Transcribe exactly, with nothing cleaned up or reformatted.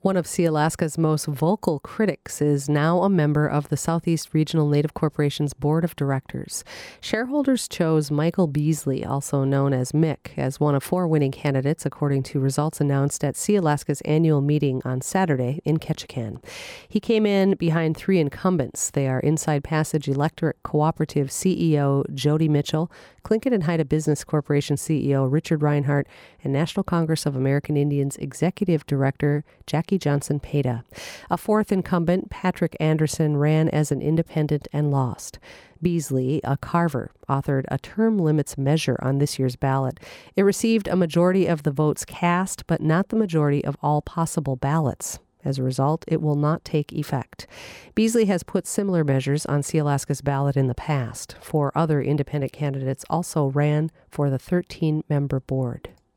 One of Sealaska's most vocal critics is now a member of the Southeast Regional Native Corporation's Board of Directors. Shareholders chose Michael Beasley, also known as Mick, as one of four winning candidates, according to results announced at Sealaska's annual meeting on Saturday in Ketchikan. He came in behind three incumbents. They are Inside Passage Electric Cooperative C E O Jody Mitchell, Tlingit and Haida Business Corporation C E O Richard Reinhardt, and National Congress of American Indians Executive Director Jackie Johnson Peda. A fourth incumbent, Patrick Anderson, ran as an independent and lost. Beasley, a carver, authored a term limits measure on this year's ballot. It received a majority of the votes cast, but not the majority of all possible ballots. As a result, it will not take effect. Beasley has put similar measures on Sealaska's ballot in the past. Four other independent candidates also ran for the thirteen-member board.